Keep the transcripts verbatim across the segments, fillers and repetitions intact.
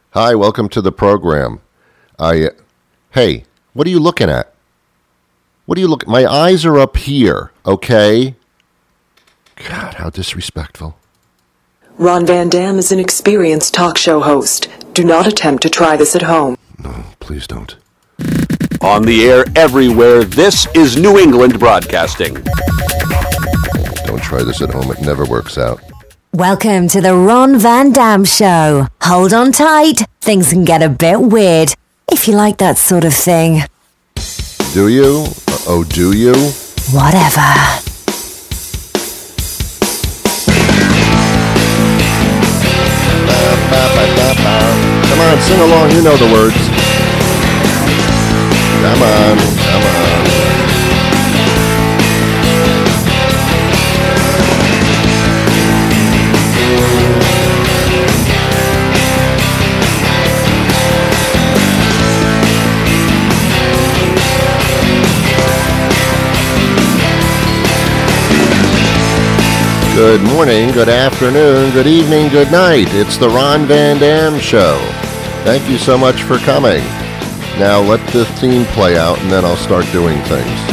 Hi, welcome to the program. I, uh, hey, what are you looking at? What are you looking? My eyes are up here, okay? God, how disrespectful. Ron Van Dam is an experienced talk show host. Do not attempt to try this at home. No, please don't. On the air everywhere, this is New England Broadcasting. Don't try this at home. It never works out. Welcome to the Ron Van Dam Show. Hold on tight. Things can get a bit weird, if you like that sort of thing. Do you? Oh, do you? Whatever. Come on, sing along. You know the words. Come on, come on. Good morning, good afternoon, good evening, good night. It's the Ron Van Dam Show. Thank you so much for coming. Now let the theme play out and then I'll start doing things.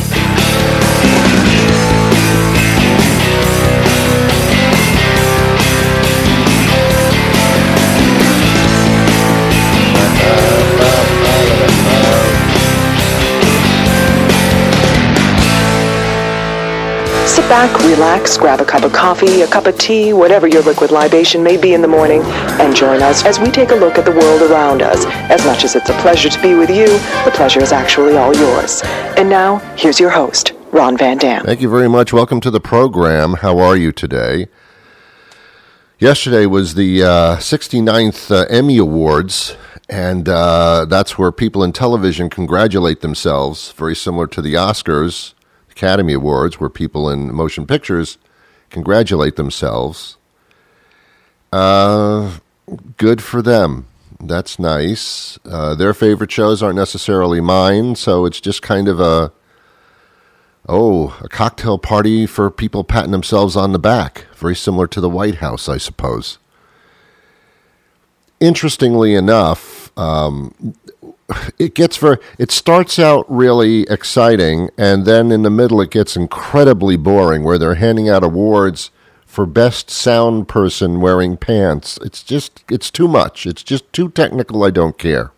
Sit back, relax, grab a cup of coffee, a cup of tea, whatever your liquid libation may be in the morning, and join us as we take a look at the world around us. As much as it's a pleasure to be with you, the pleasure is actually all yours. And now, here's your host, Ron Van Dam. Thank you very much. Welcome to the program. How are you today? Yesterday was the uh, sixty-ninth uh, Emmy Awards, and uh, that's where people in television congratulate themselves, very similar to the Oscars, Academy Awards, where people in motion pictures congratulate themselves. Uh, good for them. That's nice. Uh, their favorite shows aren't necessarily mine, so it's just kind of a, oh, a cocktail party for people patting themselves on the back. Very similar to the White House, I suppose. Interestingly enough, um, it gets very, it starts out really exciting, and then in the middle it gets incredibly boring, where they're handing out awards for best sound person wearing pants. It's just, it's too much. It's just too technical. I don't care.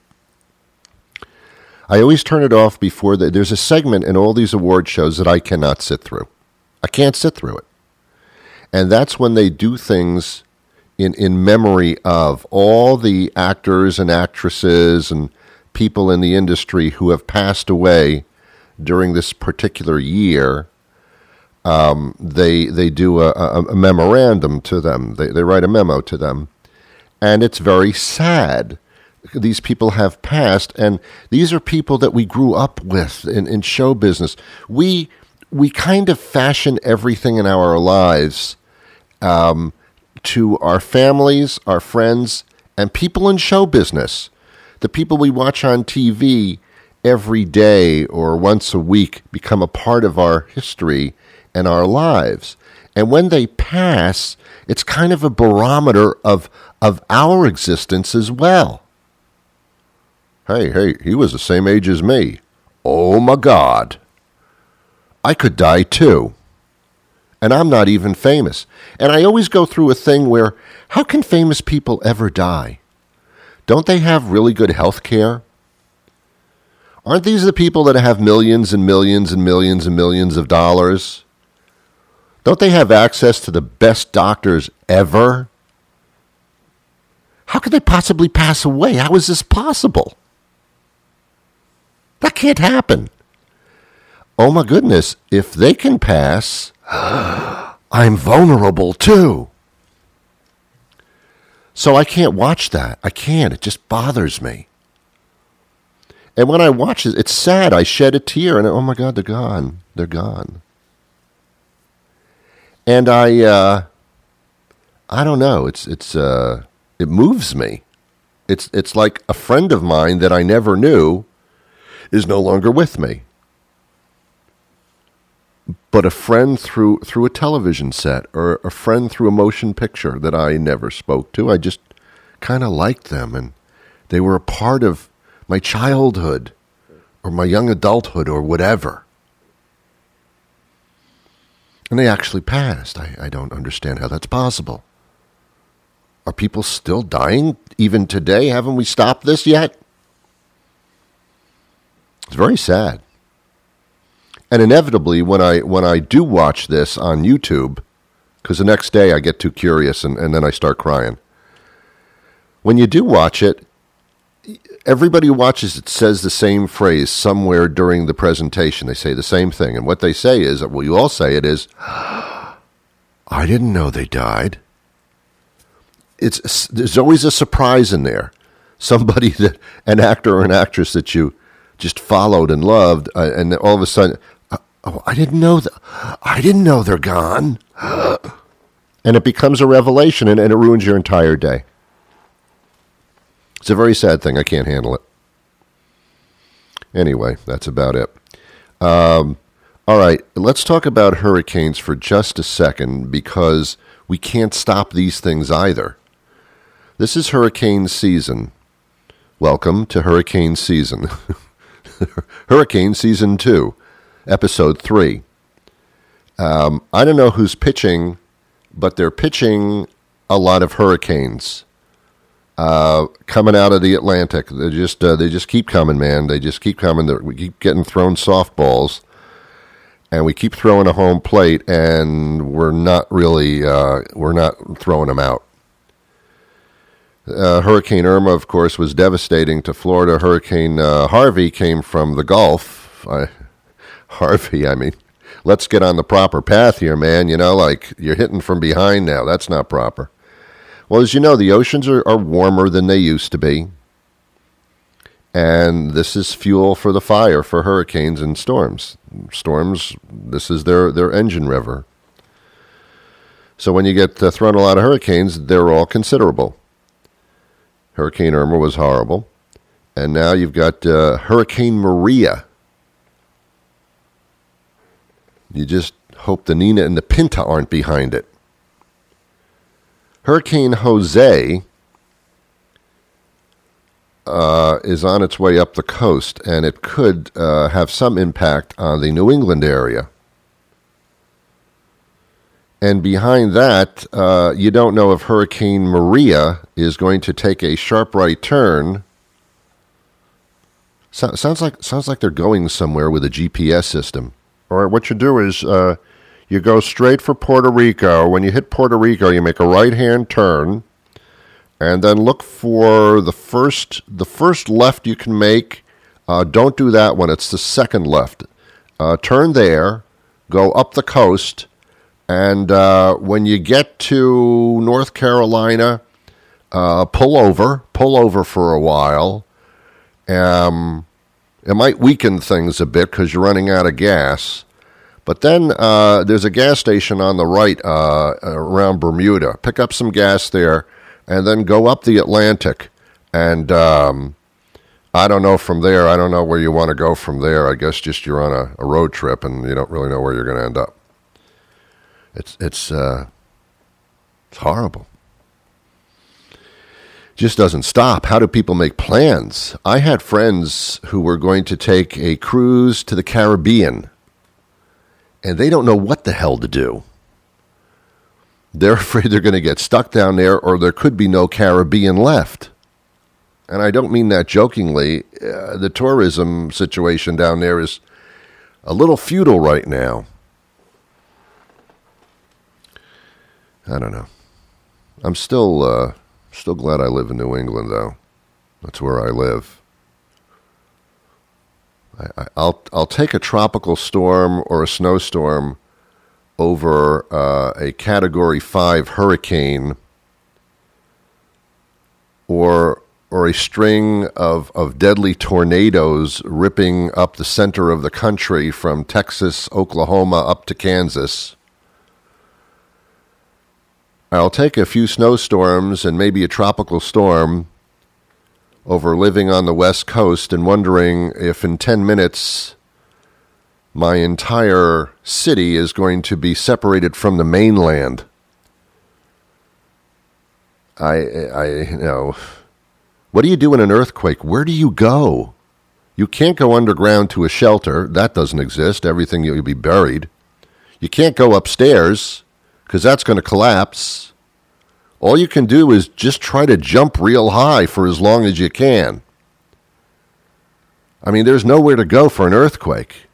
I always turn it off before the, there's a segment in all these award shows that I cannot sit through. I can't sit through it. And that's when they do things in, in memory of all the actors and actresses and people in the industry who have passed away during this particular year. Um, they they do a, a, a memorandum to them. They they write a memo to them, and it's very sad. These people have passed, and these are people that we grew up with in, in show business. We we kind of fashion everything in our lives um, to our families, our friends, and people in show business. The people we watch on T V every day or once a week become a part of our history and our lives. And when they pass, it's kind of a barometer of of our existence as well. Hey, hey, he was the same age as me. Oh my God. I could die too. And I'm not even famous. And I always go through a thing where, how can famous people ever die? Don't they have really good health care? Aren't these the people that have millions and millions and millions and millions of dollars? Don't they have access to the best doctors ever? How could they possibly pass away? How is this possible? That can't happen. Oh my goodness, if they can pass, I'm vulnerable too. So I can't watch that. I can't. It just bothers me. And when I watch it, it's sad. I shed a tear, and oh my God, they're gone. They're gone. And I, uh, I don't know. It's it's uh, it moves me. It's it's like a friend of mine that I never knew is no longer with me. But a friend through through a television set, or a friend through a motion picture that I never spoke to. I just kind of liked them, and they were a part of my childhood or my young adulthood or whatever. And they actually passed. I, I don't understand how that's possible. Are people still dying even today? Haven't we stopped this yet? It's very sad. And inevitably, when I when I do watch this on YouTube, because the next day I get too curious and, and then I start crying. When you do watch it, everybody who watches it says the same phrase somewhere during the presentation. They say the same thing. And what they say is, well, you all say it is, I didn't know they died. It's there's always a surprise in there. Somebody, that an actor or an actress that you just followed and loved, uh, and all of a sudden, oh, I didn't know that. I didn't know they're gone. And it becomes a revelation, and, and it ruins your entire day. It's a very sad thing. I can't handle it. Anyway, that's about it. Um, all right, let's talk about hurricanes for just a second, because we can't stop these things either. This is hurricane season. Welcome to hurricane season. Hurricane season two, episode three. Um, I don't know who's pitching, but they're pitching a lot of hurricanes uh, coming out of the Atlantic. They just uh, they just keep coming, man. They just keep coming. They're, we keep getting thrown softballs, and we keep throwing a home plate, and we're not really uh, we're not throwing them out. Uh, Hurricane Irma, of course, was devastating to Florida. Hurricane uh, Harvey came from the Gulf. I, Harvey, I mean, let's get on the proper path here, man. You know, like, you're hitting from behind now. That's not proper. Well, as you know, the oceans are, are warmer than they used to be. And this is fuel for the fire for hurricanes and storms. Storms, this is their, their engine river. So when you get uh, thrown a lot of hurricanes, they're all considerable. Hurricane Irma was horrible. And now you've got uh, Hurricane Maria. You just hope the Nina and the Pinta aren't behind it. Hurricane Jose uh, is on its way up the coast, and it could uh, have some impact on the New England area. And behind that, uh, you don't know if Hurricane Maria is going to take a sharp right turn. So, sounds like sounds like they're going somewhere with a G P S system. Or what you do is uh, you go straight for Puerto Rico. When you hit Puerto Rico, you make a right-hand turn, and then look for the first the first left you can make. Uh, don't do that one. It's the second left. Uh, turn there, go up the coast. And uh, when you get to North Carolina, uh, pull over, pull over for a while. Um, it might weaken things a bit because you're running out of gas. But then uh, there's a gas station on the right uh, around Bermuda. Pick up some gas there and then go up the Atlantic. And um, I don't know from there. I don't know where you want to go from there. I guess just you're on a, a road trip and you don't really know where you're going to end up. It's it's uh, it's horrible. Just doesn't stop. How do people make plans? I had friends who were going to take a cruise to the Caribbean, and they don't know what the hell to do. They're afraid they're going to get stuck down there, or there could be no Caribbean left. And I don't mean that jokingly. Uh, the tourism situation down there is a little futile right now. I don't know. I'm still uh, still glad I live in New England, though. That's where I live. I, I, I'll I'll take a tropical storm or a snowstorm over uh, a Category five hurricane or or a string of, of deadly tornadoes ripping up the center of the country from Texas, Oklahoma, up to Kansas. I'll take a few snowstorms and maybe a tropical storm over living on the West Coast and wondering if in ten minutes my entire city is going to be separated from the mainland. I, I, you know, what do you do in an earthquake? Where do you go? You can't go underground to a shelter. That doesn't exist. Everything, you'll be buried. You can't go upstairs because that's going to collapse. All you can do is just try to jump real high for as long as you can. I mean, there's nowhere to go for an earthquake.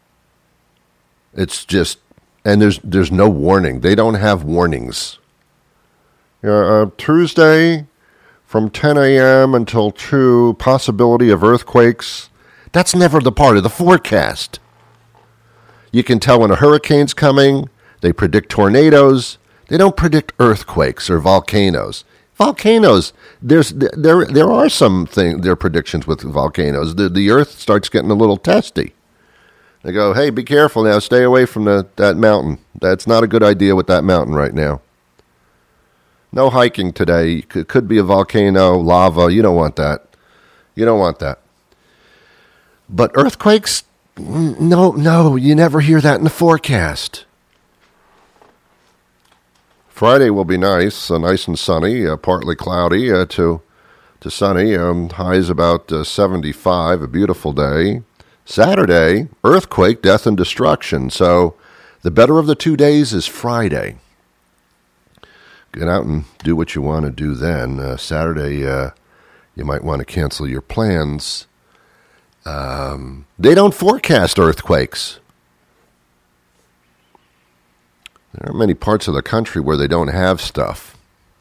It's just, and there's there's no warning. They don't have warnings. Uh, uh, Tuesday from ten a.m. until two, possibility of earthquakes. That's never the part of the forecast. You can tell when a hurricane's coming. They predict tornadoes. They don't predict earthquakes or volcanoes. Volcanoes, there's there there are some thing there are predictions with volcanoes. The the earth starts getting a little testy. They go, hey, be careful now. Stay away from the, that mountain. That's not a good idea with that mountain right now. No hiking today. Could, could be a volcano, lava. You don't want that. You don't want that. But earthquakes, no, no, you never hear that in the forecast. Friday will be nice, uh, nice and sunny, uh, partly cloudy uh, to to sunny. Um, highs about uh, seventy-five, a beautiful day. Saturday, earthquake, death, and destruction. So the better of the two days is Friday. Get out and do what you want to do then. Uh, Saturday, uh, you might want to cancel your plans. Um, they don't forecast earthquakes. There are many parts of the country where they don't have stuff.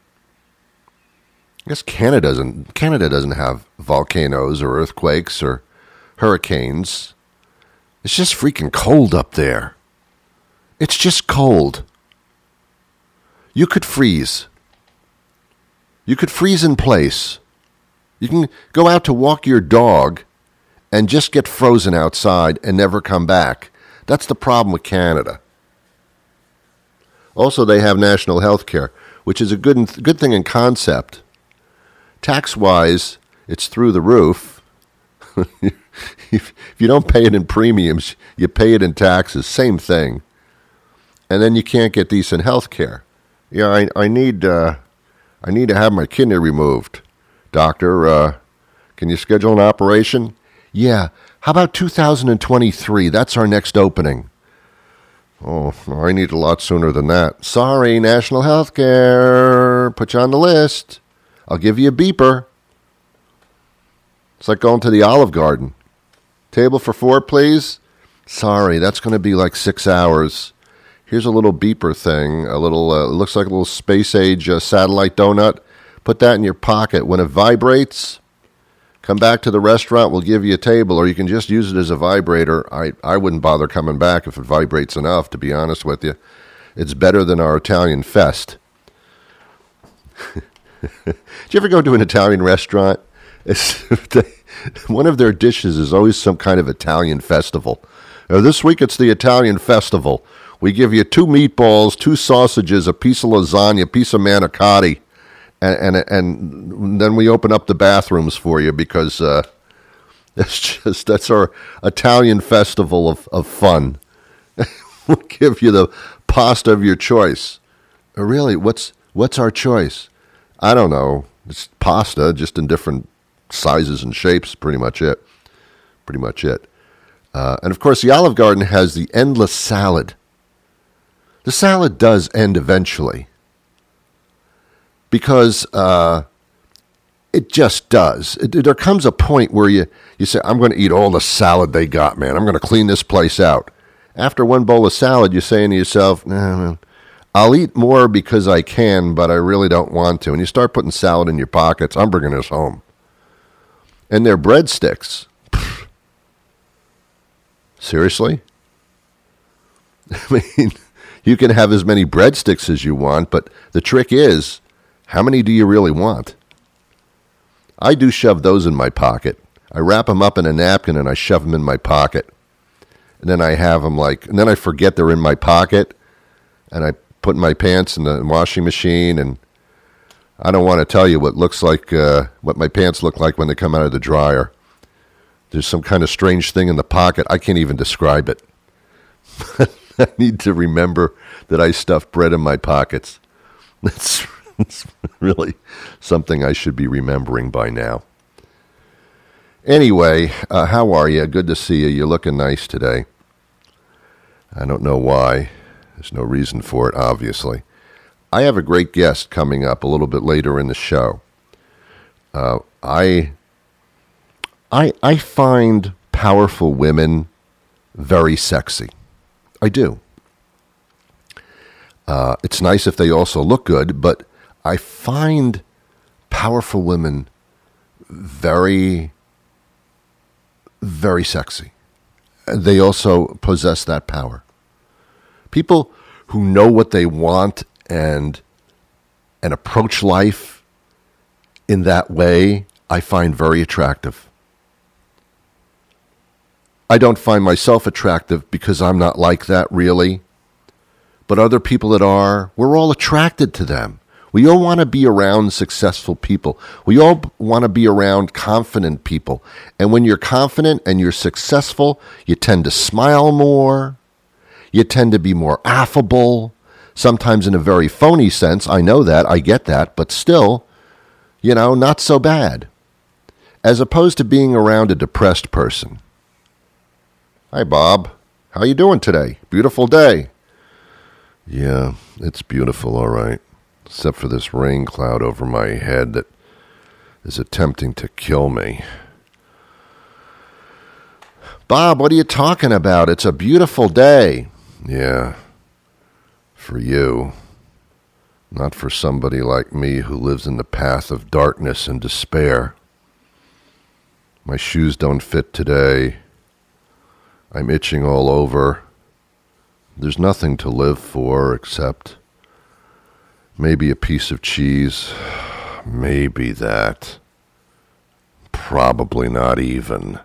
I guess Canada doesn't, Canada doesn't have volcanoes or earthquakes or hurricanes. It's just freaking cold up there. It's just cold. You could freeze. You could freeze in place. You can go out to walk your dog and just get frozen outside and never come back. That's the problem with Canada. Also, they have national health care, which is a good good thing in concept. Tax-wise, it's through the roof. If you don't pay it in premiums, you pay it in taxes. Same thing. And then you can't get decent health care. Yeah, I, I need uh, I need to have my kidney removed. Doctor, uh, can you schedule an operation? Yeah. How about two thousand twenty-three? That's our next opening. Oh, I need a lot sooner than that. Sorry, national health care. Put you on the list. I'll give you a beeper. It's like going to the Olive Garden. Table for four, please. Sorry, that's going to be like six hours. Here's a little beeper thing. A little, uh, looks like a little space-age uh, satellite donut. Put that in your pocket. When it vibrates, come back to the restaurant. We'll give you a table, or you can just use it as a vibrator. I, I wouldn't bother coming back if it vibrates enough, to be honest with you. It's better than our Italian fest. Did you ever go to an Italian restaurant? It's, one of their dishes is always some kind of Italian festival. Uh, this week it's the Italian festival. We give you two meatballs, two sausages, a piece of lasagna, a piece of manicotti, and and, and then we open up the bathrooms for you because uh, that's just that's our Italian festival of, of fun. We'll give you the pasta of your choice. Uh, really, what's what's our choice? I don't know. It's pasta, just in different sizes and shapes, pretty much it. Pretty much it. Uh, and, of course, the Olive Garden has the endless salad. The salad does end eventually. Because uh, it just does. It, there comes a point where you, you say, I'm going to eat all the salad they got, man. I'm going to clean this place out. After one bowl of salad, you're saying to yourself, nah, man, I'll eat more because I can, but I really don't want to. And you start putting salad in your pockets. I'm bringing this home. And their breadsticks. Pfft. Seriously? I mean, you can have as many breadsticks as you want, but the trick is, how many do you really want? I do shove those in my pocket. I wrap them up in a napkin and I shove them in my pocket. And then I have them like, and then I forget they're in my pocket, and I put my pants in the washing machine, and I don't want to tell you what looks like, uh, what my pants look like when they come out of the dryer. There's some kind of strange thing in the pocket. I can't even describe it. I need to remember that I stuffed bread in my pockets. That's It's really something I should be remembering by now. Anyway, uh, how are you? Good to see you. You're looking nice today. I don't know why. There's no reason for it, obviously. I have a great guest coming up a little bit later in the show. Uh, I, I, I find powerful women very sexy. I do. Uh, it's nice if they also look good, but I find powerful women very, very sexy. They also possess that power. People who know what they want and and approach life in that way, I find very attractive. I don't find myself attractive because I'm not like that, really. But other people that are, we're all attracted to them. We all want to be around successful people. We all want to be around confident people. And when you're confident and you're successful, you tend to smile more. You tend to be more affable, sometimes in a very phony sense. I know that. I get that. But still, you know, not so bad. As opposed to being around a depressed person. Hi, Bob. How you doing today? Beautiful day. Yeah, it's beautiful, all right. Except for this rain cloud over my head that is attempting to kill me. Bob, what are you talking about? It's a beautiful day. Yeah, for you. Not for somebody like me who lives in the path of darkness and despair. My shoes don't fit today. I'm itching all over. There's nothing to live for except maybe a piece of cheese. Maybe that. Probably not even.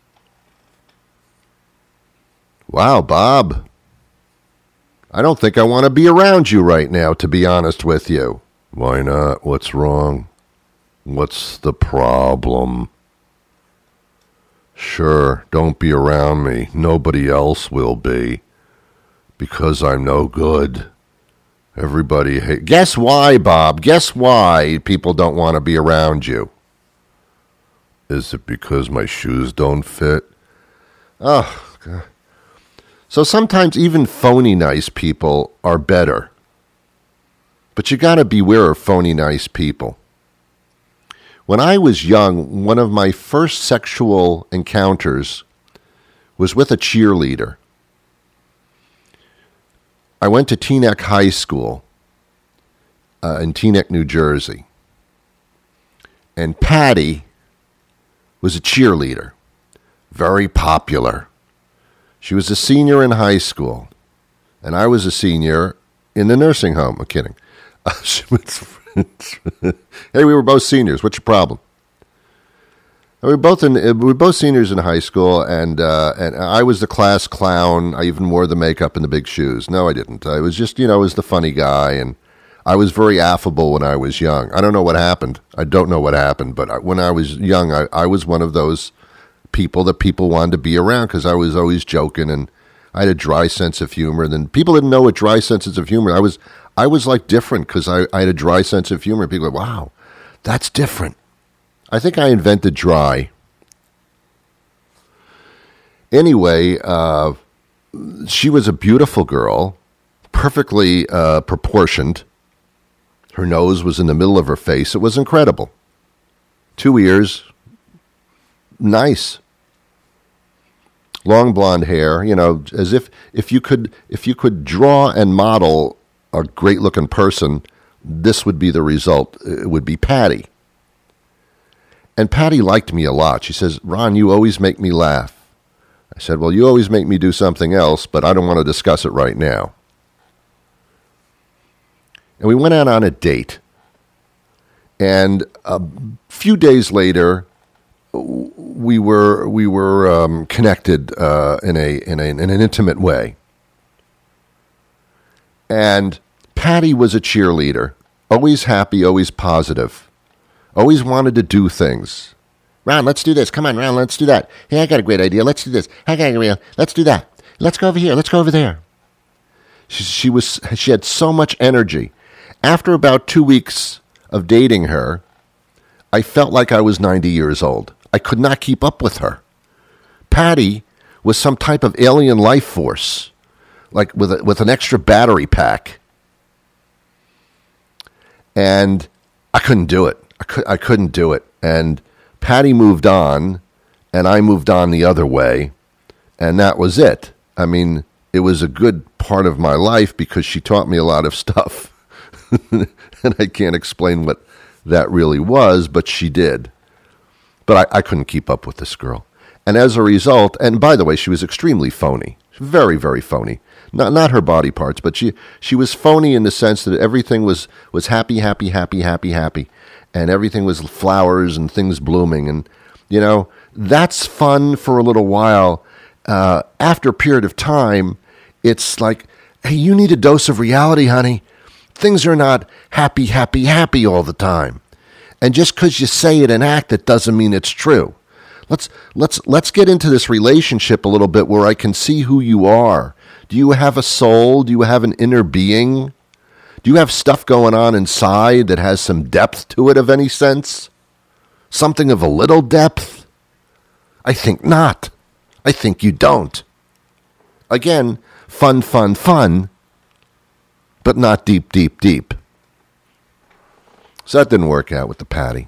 Wow, Bob. I don't think I want to be around you right now, to be honest with you. Why not? What's wrong? What's the problem? Sure, don't be around me. Nobody else will be. Because I'm no good. Everybody hate. Guess why, Bob? Guess why people don't want to be around you? Is it because my shoes don't fit? Oh, God. So sometimes even phony nice people are better. But you got to beware of phony nice people. When I was young, one of my first sexual encounters was with a cheerleader. I went to Teaneck High School uh, in Teaneck, New Jersey. And Patty was a cheerleader, very popular. She was a senior in high school, and I was a senior in the nursing home. I'm kidding. Hey, we were both seniors. What's your problem? We were both in. We were both seniors in high school, and uh, and I was the class clown. I even wore the makeup and the big shoes. No, I didn't. I was just, you know, I was the funny guy, and I was very affable when I was young. I don't know what happened. I don't know what happened, but when I was young, I, I was one of those people that people wanted to be around because I was always joking, and I had a dry sense of humor. And then people didn't know what dry senses of humor. I was I was like different because I, I had a dry sense of humor. People were like, wow, that's different. I think I invented dry. Anyway, uh, she was a beautiful girl, perfectly uh, proportioned. Her nose was in the middle of her face. It was incredible. Two ears, nice. Long blonde hair, you know, as if if you could if you could draw and model a great-looking person, this would be the result. It would be Patty. And Patty liked me a lot. She says, Ron, you always make me laugh. I said, well, you always make me do something else, but I don't want to discuss it right now. And we went out on a date. And a few days later, we were we were um, connected uh, in a in a in an intimate way. And Patty was a cheerleader, always happy, always positive. Always wanted to do things. Ron, let's do this. Come on, Ron, let's do that. Hey, I got a great idea. Let's do this. I got a great idea. Let's do that. Let's go over here. Let's go over there. She, she was. She had so much energy. after about two weeks of dating her, I felt like I was ninety years old. I could not keep up with her. Patty was some type of alien life force, like with a, with an extra battery pack. And I couldn't do it. I, could, I couldn't do it. And Patty moved on, and I moved on the other way, and that was it. I mean, it was a good part of my life because she taught me a lot of stuff. And I can't explain what that really was, but she did. But I, I couldn't keep up with this girl. And as a result, and by the way, she was extremely phony. Very, very phony. Not not her body parts, but she she was phony in the sense that everything was, was happy, happy, happy, happy, happy. And everything was flowers and things blooming. And, you know, that's fun for a little while. Uh, after a period of time, it's like, hey, you need a dose of reality, honey. Things are not happy, happy, happy all the time. And just because you say it and act it doesn't mean it's true. Let's let's let's get into this relationship a little bit where I can see who you are. Do you have a soul? Do you have an inner being? Do you have stuff going on inside that has some depth to it of any sense? Something of a little depth? I think not. I think you don't. Again, fun, fun, fun, but not deep, deep, deep. So that didn't work out with the Patty.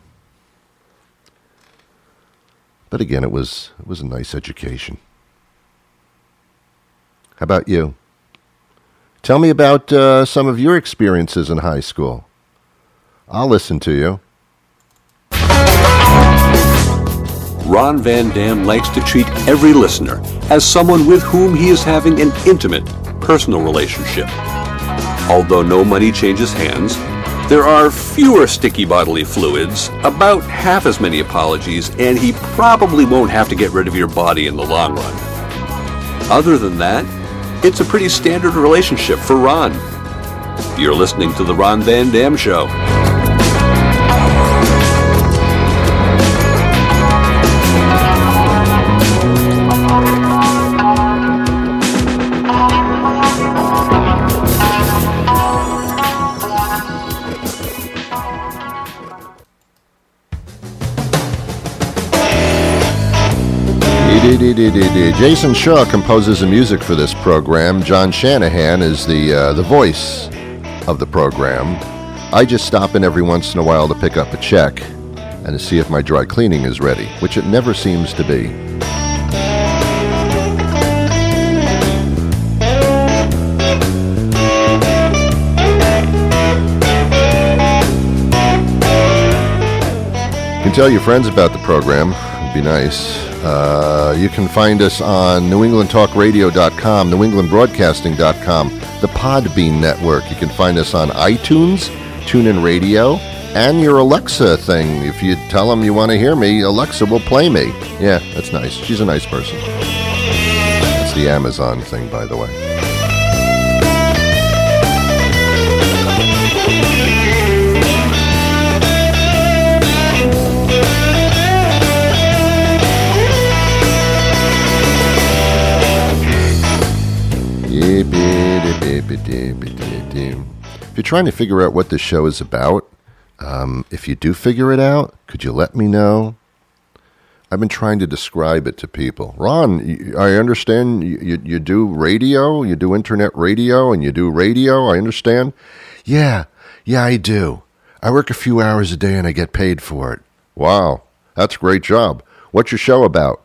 But again, it was it was a nice education. How about you? Tell me about uh, some of your experiences in high school. I'll listen to you. Ron Van Dam likes to treat every listener as someone with whom he is having an intimate, personal relationship. Although no money changes hands, there are fewer sticky bodily fluids, about half as many apologies, and he probably won't have to get rid of your body in the long run. Other than that, it's a pretty standard relationship for Ron. You're listening to The Ron Van Dam Show. Jason Shaw composes the music for this program. John Shanahan is the uh, the voice of the program. I just stop in every once in a while to pick up a check and to see if my dry cleaning is ready, which it never seems to be. You can tell your friends about the program. It'd be nice. Uh, you can find us on new england talk radio dot com, new england broadcasting dot com, the Podbean Network. You can find us on iTunes, TuneIn Radio, and your Alexa thing. If you tell them you want to hear me, Alexa will play me. Yeah, that's nice. She's a nice person. That's the Amazon thing, by the way. If you're trying to figure out what this show is about, um, if you do figure it out, could you let me know? I've been trying to describe it to people. Ron, you, I understand you, you, you do radio, you do internet radio, and you do radio, I understand. Yeah, yeah, I do. I work a few hours a day and I get paid for it. Wow, that's a great job. What's your show about?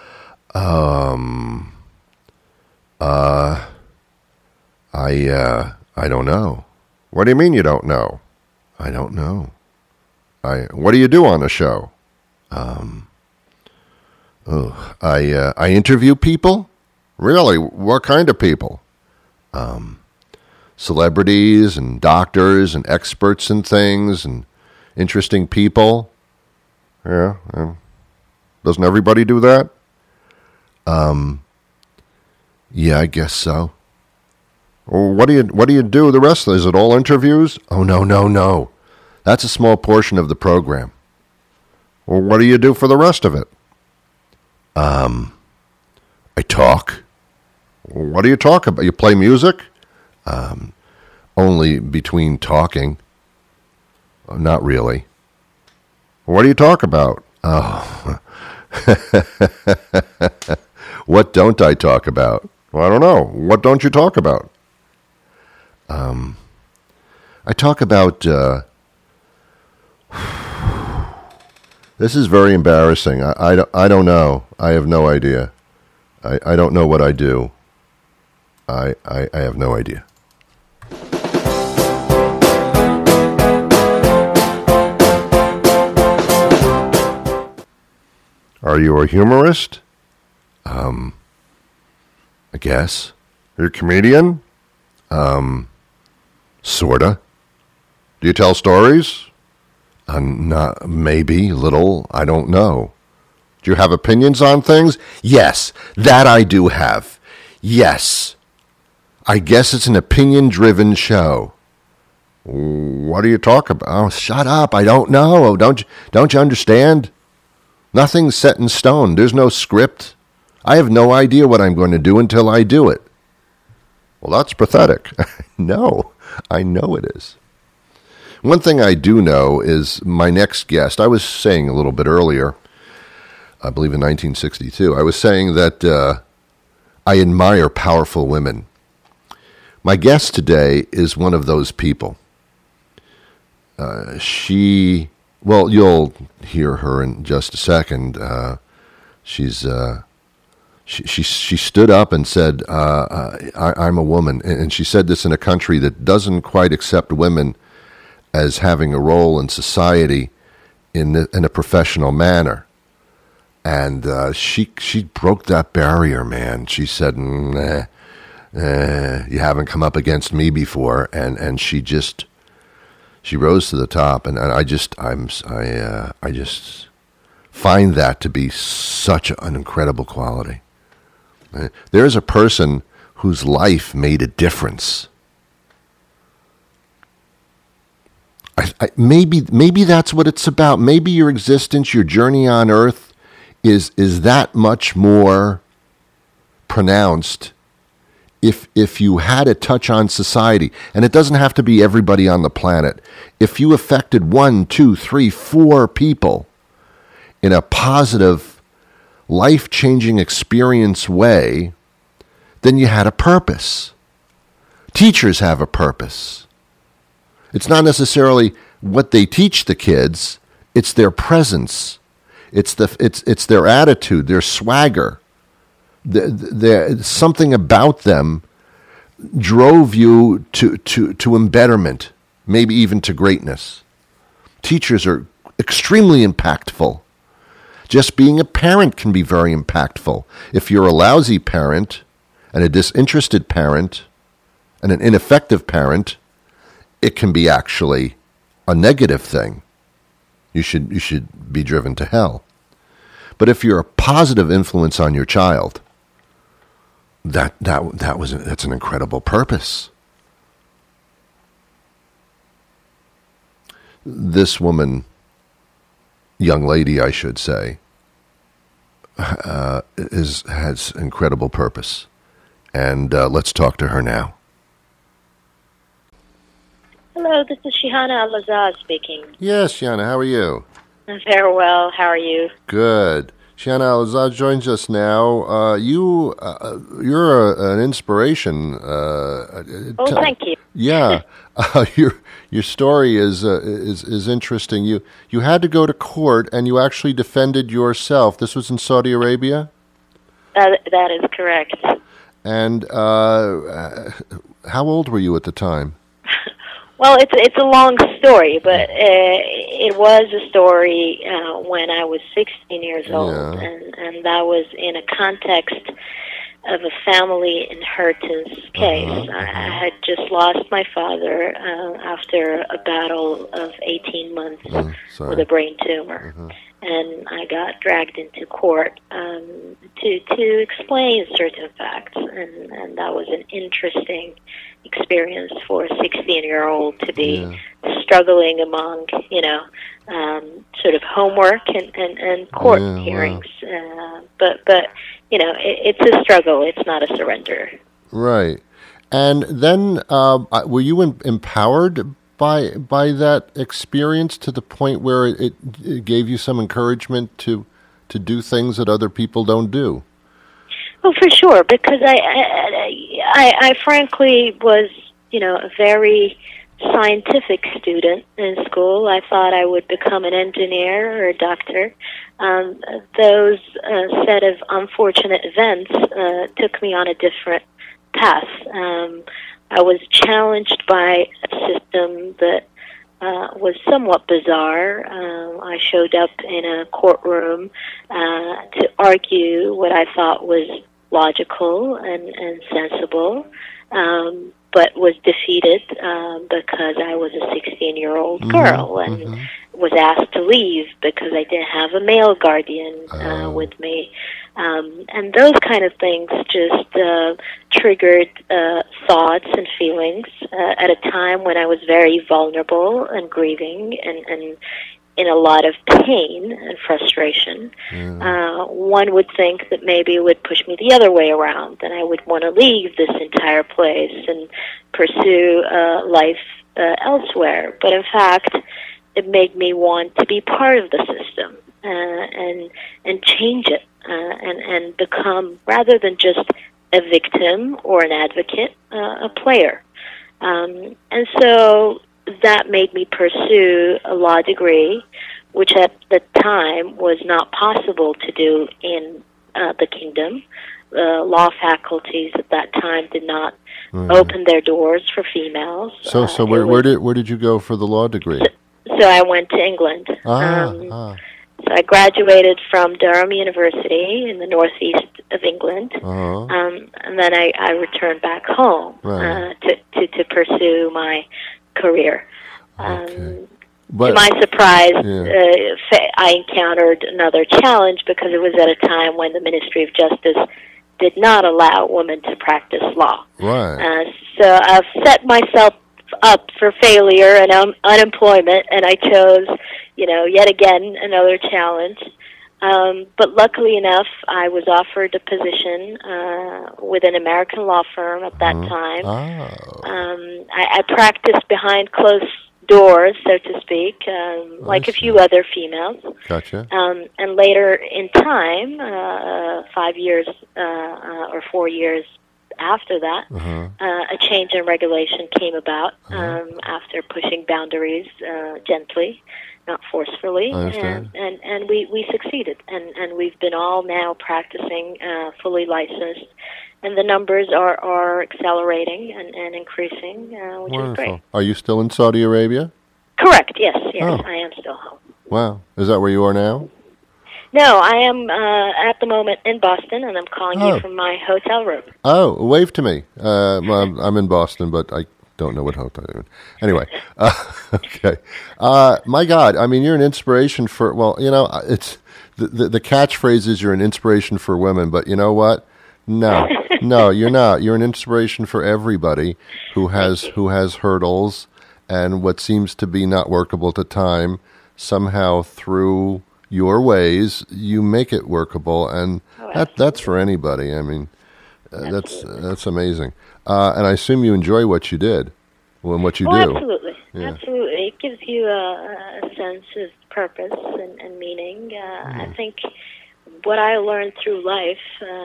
Um, uh... I, uh, I don't know. What do you mean you don't know? I don't know. I, what do you do on the show? Um, oh, I, uh, I interview people? Really? What kind of people? Um, celebrities and doctors and experts and things and interesting people. Yeah. Um, doesn't everybody do that? Um, yeah, I guess so. Well, what do you what do you do the rest of it? Is it all interviews? Oh, no, no, no. That's a small portion of the program. Well, what do you do for the rest of it? Um, I talk. Well, what do you talk about? You play music? Um, only between talking. Not really. What do you talk about? Oh. What don't I talk about? Well, I don't know. What don't you talk about? Um, I talk about... Uh, this is very embarrassing. I, I, don't, I don't know. I have no idea. I, I don't know what I do. I, I, I have no idea. Are you a humorist? Um, I guess. You're a comedian? Um, sorta. Do you tell stories? Uh, not, maybe, little, I don't know. Do you have opinions on things? Yes, that I do have. Yes. I guess it's an opinion-driven show. What do you talk about? Oh, shut up, I don't know. Don't you, don't you understand? Nothing's set in stone. There's no script. I have no idea what I'm going to do until I do it. Well, that's pathetic. No, I know it is. One thing I do know is my next guest, I was saying a little bit earlier, I believe in nineteen sixty-two, I was saying that uh, I admire powerful women. My guest today is one of those people. Uh, she... Well, you'll hear her in just a second. Uh, she's uh, she, she she stood up and said, uh, I, "I'm a woman," and she said this in a country that doesn't quite accept women as having a role in society in the, in a professional manner. And uh, she she broke that barrier, man. She said, nah, eh, "You haven't come up against me before," and and she just. She rose to the top, and, and I just, I'm, I, uh, I just find that to be such an incredible quality. There is a person whose life made a difference. I, I, maybe, maybe that's what it's about. Maybe your existence, your journey on Earth, is is that much more pronounced. If if you had a touch on society, and it doesn't have to be everybody on the planet, if you affected one, two, three, four people in a positive, life-changing experience way, then you had a purpose. Teachers have a purpose. It's not necessarily what they teach the kids, it's their presence. It's the it's it's their attitude, their swagger. The, the, something about them drove you to, to, to embetterment, maybe even to greatness. Teachers are extremely impactful. Just being a parent can be very impactful. If you're a lousy parent and a disinterested parent and an ineffective parent, it can be actually a negative thing. You should you should be driven to hell. But if you're a positive influence on your child, That that that was that's an incredible purpose. This woman, young lady, I should say, uh, is has incredible purpose, and uh, let's talk to her now. Hello, this is Shihana Al-Azaz speaking. Yes, Shihana, how are you? Very well. How are you? Good. Shihana Al-Azaz joins us now. Uh, you, uh, you're a, an inspiration. Uh, oh, t- thank you. Yeah, uh, your your story is uh, is is interesting. You you had to go to court, and you actually defended yourself. This was in Saudi Arabia. That that is correct. And uh, how old were you at the time? Well, it's it's a long story, but uh, it was a story uh, when I was sixteen years old, Yeah. and and that was in a context of a family inheritance case. Uh-huh, I, uh-huh. I had just lost my father uh, after a battle of eighteen months Oh, sorry. with a brain tumor. Uh-huh. And I got dragged into court um, to to explain certain facts, and, and that was an interesting experience for a sixteen-year-old to be Yeah. struggling among, you know, um, sort of homework and, and, and court Yeah, wow. hearings. Uh, but, but, you know, it, it's a struggle. It's not a surrender. Right. And then, uh, were you em- empowered by by that experience to the point where it, it gave you some encouragement to to do things that other people don't do? Well, for sure, because I, I, I, I frankly was, you know, a very scientific student in school. I thought I would become an engineer or a doctor. Um, those uh, set of unfortunate events uh, took me on a different path. Um, I was challenged by a system that uh, was somewhat bizarre. Um, I showed up in a courtroom uh, to argue what I thought was logical and, and sensible, um, but was defeated um, because I was a sixteen-year-old mm-hmm, girl and mm-hmm. was asked to leave because I didn't have a male guardian uh, oh. with me. Um, and those kind of things just uh, triggered uh, thoughts and feelings uh, at a time when I was very vulnerable and grieving and, and in a lot of pain and frustration. Mm. Uh, one would think that maybe it would push me the other way around, and I would want to leave this entire place and pursue uh, life uh, elsewhere. But in fact, it made me want to be part of the system uh, and and change it uh, and, and become, rather than just a victim or an advocate, uh, a player. Um, and so that made me pursue a law degree, which at the time was not possible to do in uh, the kingdom. Uh, law faculties at that time did not mm. open their doors for females. So, so uh, where, was, where did where did you go for the law degree? So, so I went to England. Ah, um, ah. So I graduated from Durham University in the northeast of England, uh-huh. um, and then I, I returned back home right. uh, to, to to pursue my career. Okay. Um, but, to my surprise, yeah. uh, I encountered another challenge because it was at a time when the Ministry of Justice did not allow women to practice law. Right. Uh, so I've set myself up for failure and um, unemployment, and I chose, you know, yet again another challenge. Um, but luckily enough, I was offered a position uh, with an American law firm at that mm. time. Oh. Um, I, I practiced behind closed doors, so to speak, um, like a few other females. Gotcha. Um, and later in time, uh, five years uh, uh, or four years after that, uh-huh. uh, a change in regulation came about uh-huh. um, after pushing boundaries uh, gently, not forcefully, and, and and we we succeeded, and and we've been all now practicing uh, fully licensed, and the numbers are are accelerating and, and increasing, uh, which Wonderful. is great. Are you still in Saudi Arabia? Correct. Yes. Yes, oh. I am still home. Wow. Is that where you are now? No, I am uh, at the moment in Boston, and I'm calling oh. you from my hotel room. Oh, wave to me. Uh, well, I'm in Boston, but I don't know what hotel you're in. Anyway, uh, okay. Uh, my God, I mean, you're an inspiration for, well, you know, it's the, the, the catchphrase is you're an inspiration for women, but you know what? No, no, you're not. You're an inspiration for everybody who has who has hurdles and what seems to be not workable at the time. Somehow, through your ways, you make it workable, and oh, that that's for anybody. I mean, uh, that's that's amazing. Uh, and I assume you enjoy what you did, well, and what you oh, do. Absolutely, yeah. absolutely. It gives you a, a sense of purpose and, and meaning. Uh, mm. I think what I learned through life,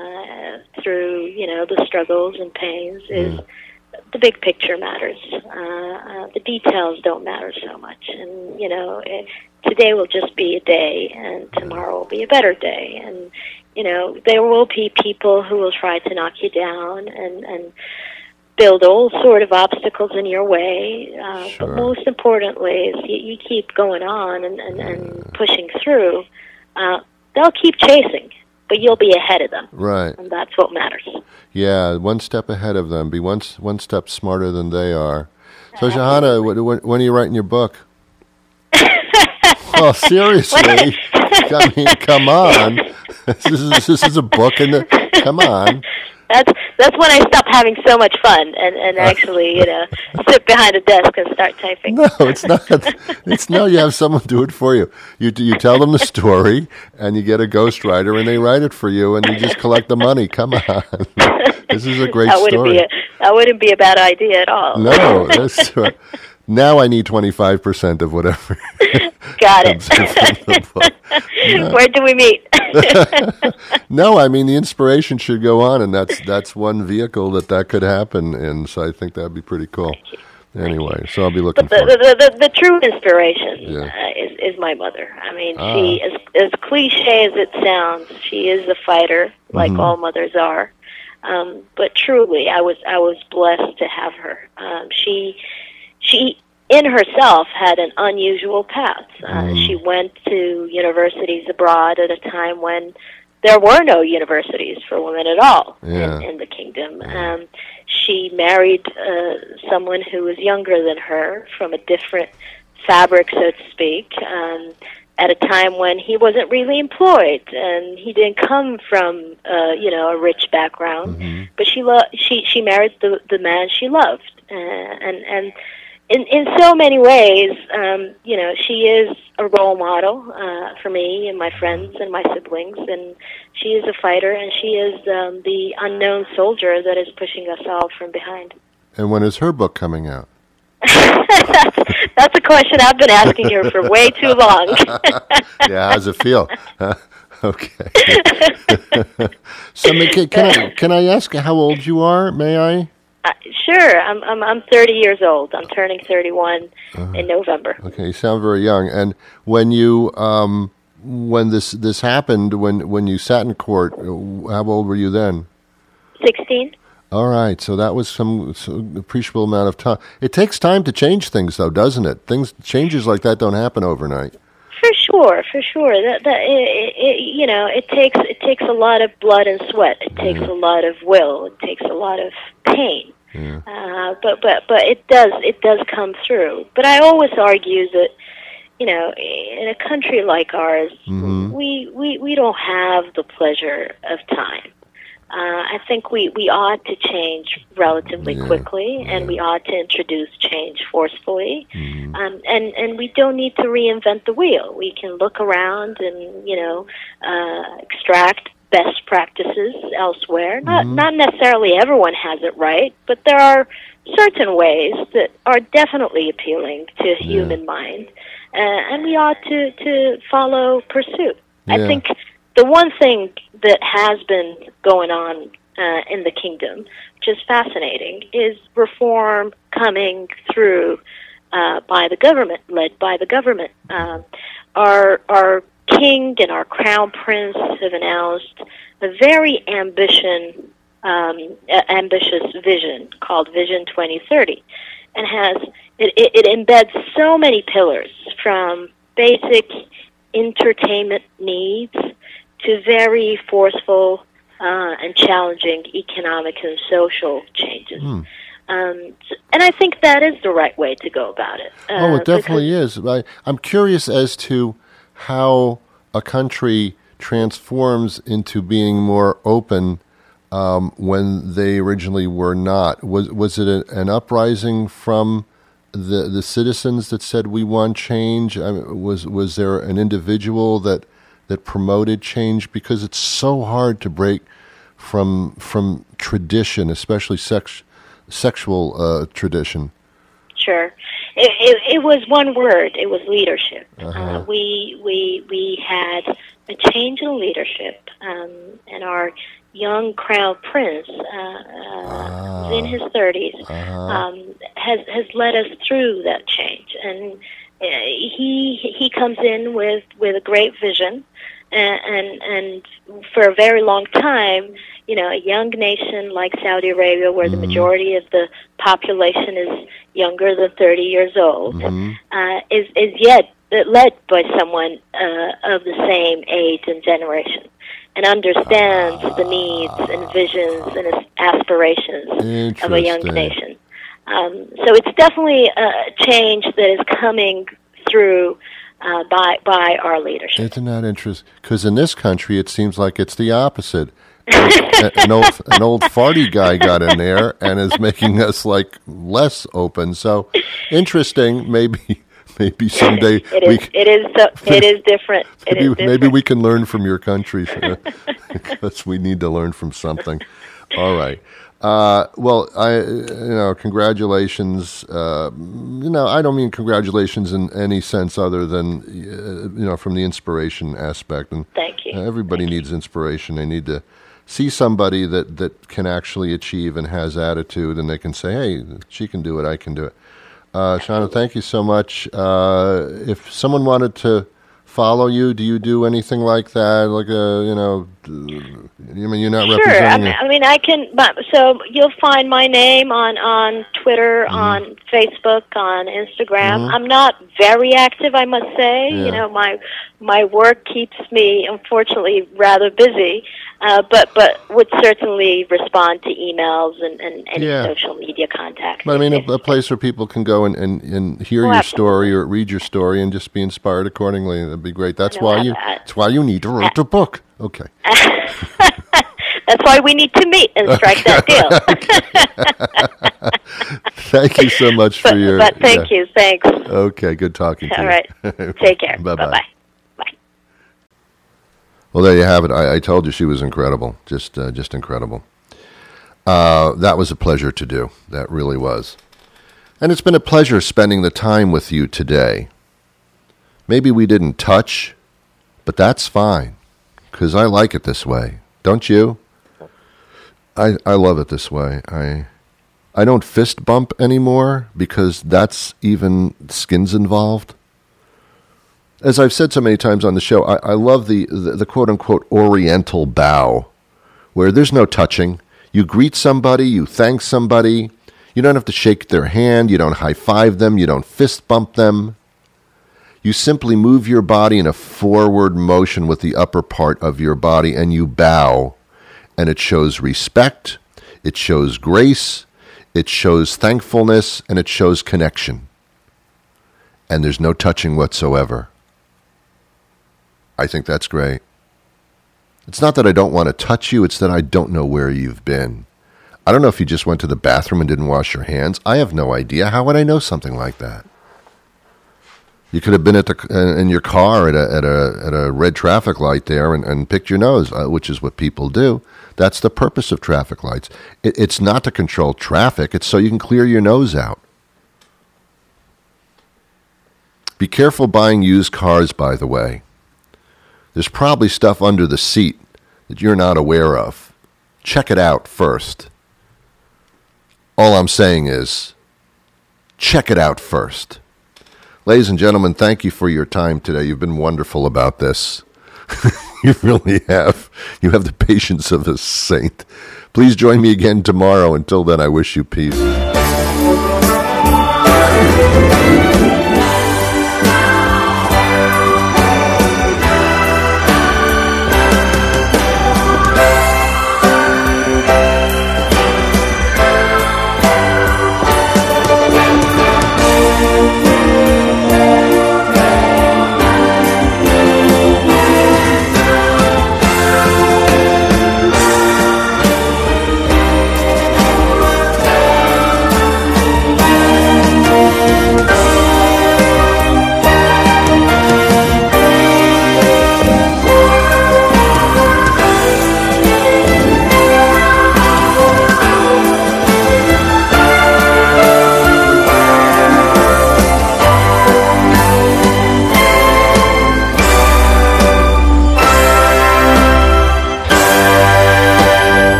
uh, through you know the struggles and pains, is mm. the big picture matters. Uh, uh, the details don't matter so much, and you know. It, Today will just be a day, and tomorrow will be a better day. And, you know, there will be people who will try to knock you down and, and build all sort of obstacles in your way. Uh, sure. But most importantly is you, you keep going on and, and, yeah. and pushing through. Uh, they'll keep chasing, but you'll be ahead of them. Right. And that's what matters. Yeah, one step ahead of them. Be one, one step smarter than they are. So, Shahana, when, when are you writing your book? Oh, seriously. I mean, come on. This is this is a book, and the, come on. That's that's when I stop having so much fun and, and actually, you know, sit behind a desk and start typing. No, it's not. It's no. You have someone do it for you. You you tell them the story, and you get a ghostwriter, and they write it for you, and you just collect the money. Come on. This is a great that wouldn't story. Be a, that wouldn't be a bad idea at all. No, that's right. Now I need twenty-five percent of whatever. Got it. No. Where do we meet? No, I mean, the inspiration should go on, and that's that's one vehicle that that could happen in, so I think that would be pretty cool. Anyway, so I'll be looking but the, for it. The, the, the true inspiration Yeah. uh, is, is my mother. I mean, Ah. she, as, as cliche as it sounds, she is a fighter, like Mhm. all mothers are. Um, but truly, I was I was blessed to have her. Um, she she in herself had an unusual path. Uh, Mm. She went to universities abroad at a time when there were no universities for women at all Yeah. in, in the kingdom. Um, she married uh, someone who was younger than her from a different fabric, so to speak, um, at a time when he wasn't really employed and he didn't come from, uh, you know, a rich background. Mm-hmm. But she lo- she she married the the man she loved, uh, and and. In in so many ways, um, you know, she is a role model uh, for me and my friends and my siblings, and she is a fighter, and she is um, the unknown soldier that is pushing us all from behind. And when is her book coming out? that's, that's a question I've been asking her for way too long. Yeah, how's it feel? Uh, okay. So, can, can I can I ask how old you are? May I? Uh, sure, I'm I'm I'm thirty years old. I'm turning thirty-one Uh-huh. in November. Okay, you sound very young. And when you um, when this this happened, when when you sat in court, how old were you then? Sixteen. All right, so that was some, some appreciable amount of time. It takes time to change things, though, doesn't it? Things changes like that don't happen overnight. For sure, for sure. That that it, it, you know, it takes it takes a lot of blood and sweat. It takes Yeah. a lot of will. It takes a lot of pain. Yeah. Uh, but but but it does it does come through. But I always argue that, you know, in a country like ours, Mhm. we, we we don't have the pleasure of time. Uh, I think we, we ought to change relatively Yeah, quickly, and yeah. we ought to introduce change forcefully. Mhm. Um, and, and we don't need to reinvent the wheel. We can look around and, you know, uh, extract best practices elsewhere. Not Mhm. not necessarily everyone has it right, but there are certain ways that are definitely appealing to the human mind, uh, and we ought to, to follow pursuit. I Yeah. think the one thing that has been going on uh, in the kingdom, which is fascinating, is reform coming through uh, by the government, led by the government. Um, our our king and our crown prince have announced a very ambition, um, a- ambitious vision called Vision twenty thirty, and has it, it, it embeds so many pillars from basic entertainment needs to very forceful uh, and challenging economic and social changes. Hmm. Um, and I think that is the right way to go about it. Uh, Oh, it definitely is. I, I'm curious as to how a country transforms into being more open um, when they originally were not. Was was it a, an uprising from the the citizens that said we want change? I mean, was was there an individual that that promoted change? Because it's so hard to break from from tradition, especially sex, sexual uh, tradition. Sure. It, it, it was one word. It was leadership. Uh-huh. Uh, we we we had a change in leadership, um, and our young crown prince, uh, uh, in his thirties, Uh-huh. um, has has led us through that change, and uh, he he comes in with with a great vision, and and, and for a very long time, you know, a young nation like Saudi Arabia, where the majority of the population is younger than thirty years old, Mhm. uh, is is yet led by someone uh, of the same age and generation, and understands the needs and visions and aspirations of a young Interesting. nation. Um, so it's definitely a change that is coming through uh, by by our leadership. Isn't that interesting? Because in this country, it seems like it's the opposite. an, an old an old farty guy got in there and is making us like less open. So interesting. Maybe maybe someday It is. we c- It is. So, it is different. It maybe, is different. maybe we can learn from your country uh, because we need to learn from something. All right. Uh, well, I, you know, congratulations. Uh, you know, I don't mean congratulations in any sense other than, uh, you know, from the inspiration aspect. And Thank you. Uh, everybody Thank needs inspiration. They need to see somebody that, that can actually achieve and has attitude, and they can say, hey, she can do it, I can do it. Uh, Shauna, thank you so much. Uh, if someone wanted to follow you, do you do anything like that? Like a, you know, I mean, you're not sure. representing. I mean, I mean, I can. But, so you'll find my name on on Twitter, Mm-hmm. on Facebook, on Instagram. Mhm. I'm not very active, I must say. Yeah. You know, my my work keeps me, unfortunately, rather busy. Uh, but but would certainly respond to emails and, and any Yeah. social media contacts. But I mean, a, a place where people can go and, and, and hear Oh, your absolutely. story or read your story and just be inspired accordingly. That'd be great. That's know, why I- you. I- That's why you need to write a book. Okay. That's why we need to meet and strike that deal. Thank you so much but, for your. but thank yeah. you. Thanks. Okay. Good talking to All you. right. Take care. Bye-bye. Bye-bye. Bye. Well, there you have it. I, I told you she was incredible. Just, uh, just incredible. Uh, that was a pleasure to do. That really was. And it's been a pleasure spending the time with you today. Maybe we didn't touch, but that's fine, because I like it this way. Don't you? I I love it this way. I I don't fist bump anymore because that's even skins involved. As I've said so many times on the show, I, I love the, the, the quote-unquote oriental bow, where there's no touching. You greet somebody, you thank somebody. You don't have to shake their hand. You don't high-five them. You don't fist bump them. You simply move your body in a forward motion with the upper part of your body, and you bow. And it shows respect. It shows grace. It shows thankfulness. And it shows connection. And there's no touching whatsoever. I think that's great. It's not that I don't want to touch you, it's that I don't know where you've been. I don't know if you just went to the bathroom and didn't wash your hands. I have no idea. How would I know something like that? You could have been at the, in your car at a at a at a red traffic light there and, and picked your nose, uh, which is what people do. That's the purpose of traffic lights. It, it's not to control traffic. It's so you can clear your nose out. Be careful buying used cars, by the way. There's probably stuff under the seat that you're not aware of. Check it out first. All I'm saying is, check it out first. Ladies and gentlemen, thank you for your time today. You've been wonderful about this. You really have. You have the patience of a saint. Please join me again tomorrow. Until then, I wish you peace.